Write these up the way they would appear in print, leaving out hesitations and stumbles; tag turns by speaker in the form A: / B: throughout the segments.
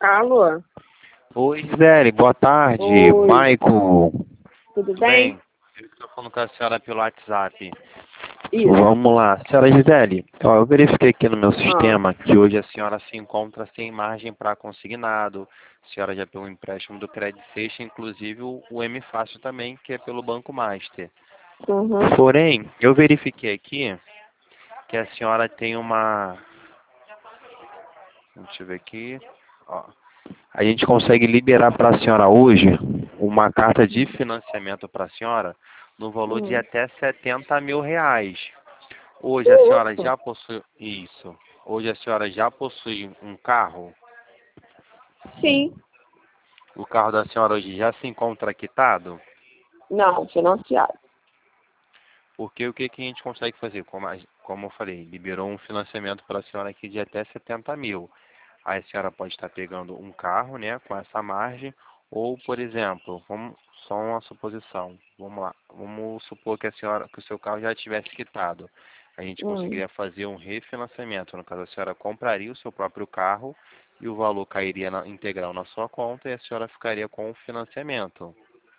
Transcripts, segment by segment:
A: Alô?
B: Oi, Gisele, boa tarde.
A: Oi,
B: Maico,
A: tudo
B: tudo bem?
A: bem?
B: Eu estou falando com a senhora pelo WhatsApp.
A: Isso.
B: Vamos lá, senhora Gisele. Ó, eu verifiquei aqui no meu
A: Ah,
B: sistema que hoje a senhora se encontra sem margem para consignado. A senhora já pegou um empréstimo do Credit Seixas, inclusive o M Fácil também, que é pelo Banco Master.
A: uhum.
B: Porém, eu verifiquei aqui que a senhora tem uma... Deixa eu ver aqui. Ó, a gente consegue liberar para a senhora hoje uma carta de financiamento para a senhora no valor de
A: Hum.
B: até R$ 70.000. Hoje
A: Que
B: a senhora
A: isso?
B: já possui isso. Hoje a senhora já possui um carro.
A: Sim.
B: O carro da senhora hoje já se encontra quitado.
A: Não, financiado.
B: Porque o que que a gente consegue fazer? Como eu falei, liberou um financiamento para a senhora aqui de até 70 mil. Aí a senhora pode estar pegando um carro, né, com essa margem, ou, por exemplo, só uma suposição. Vamos lá. Vamos supor que que o seu carro já tivesse quitado. A gente
A: Hum.
B: conseguiria fazer um refinanciamento. No caso, a senhora compraria o seu próprio carro e o valor cairia integral na sua conta e a senhora ficaria com o financiamento.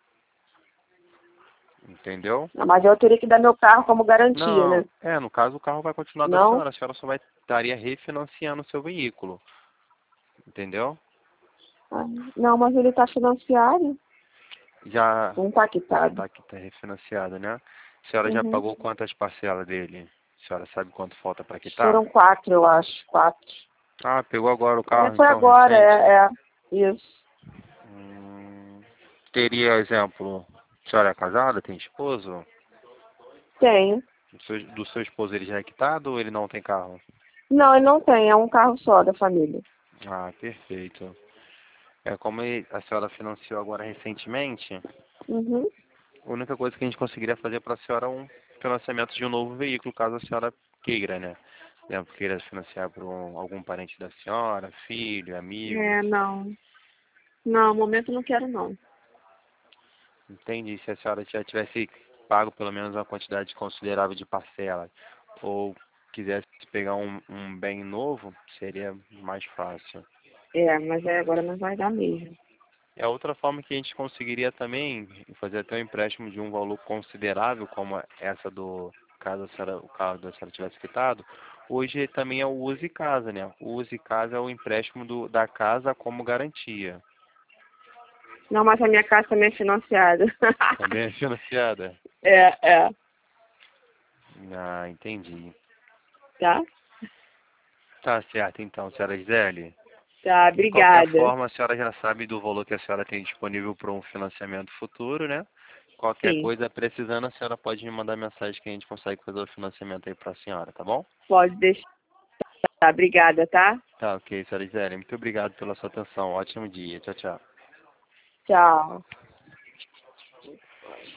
B: Entendeu?
A: Não, mas eu teria que dar meu carro como garantia, né?
B: Não, no caso o carro vai continuar da
A: Não?
B: senhora, a senhora só vai estaria refinanciando o seu veículo, entendeu?
A: Ah, não, mas ele tá financiado.
B: Já
A: Não tá quitado.
B: tá refinanciado, né? A senhora já
A: Uhum.
B: pagou quantas parcelas dele? A senhora sabe quanto falta para quitar?
A: Foram 4, eu acho. 4.
B: Ah, pegou agora o
A: É,
B: carro
A: foi
B: então
A: agora,
B: recente?
A: Isso.
B: Hum, teria exemplo, a senhora é casada, tem esposo?
A: Tenho.
B: Do seu esposo ele já é quitado ou ele não tem carro?
A: Não, ele não tem. É um carro só da família.
B: Ah, perfeito. É como a senhora financiou agora recentemente,
A: Uhum.
B: a única coisa que a gente conseguiria fazer para a senhora é um financiamento de um novo veículo, caso a senhora queira, né? Por exemplo, queira financiar para algum parente da senhora, filho, amigo.
A: É, não. Não, no momento eu não quero, não.
B: Entende? Se a senhora já tivesse pago pelo menos uma quantidade considerável de parcela, ou quisesse pegar um bem novo, seria mais fácil.
A: É, mas agora não vai dar mesmo.
B: E a outra forma que a gente conseguiria também fazer até um empréstimo de um valor considerável, como essa caso o carro da senhora tivesse quitado, hoje também é o Use Casa, né? O Use Casa é o empréstimo da casa como garantia.
A: Não, mas a minha casa também é financiada.
B: Também é financiada?
A: É.
B: Ah, entendi.
A: Tá?
B: Tá certo então, senhora Gisele.
A: Tá,
B: De qualquer
A: obrigada.
B: forma, a senhora já sabe do valor que a senhora tem disponível para um financiamento futuro, né? Qualquer
A: Sim,
B: coisa precisando, a senhora pode me mandar mensagem que a gente consegue fazer o financiamento aí para a senhora, tá bom?
A: pode deixar. Obrigada, tá?
B: Tá, ok, senhora Gisele. Muito obrigado pela sua atenção. Ótimo dia. Tchau, tchau.
A: Tchau.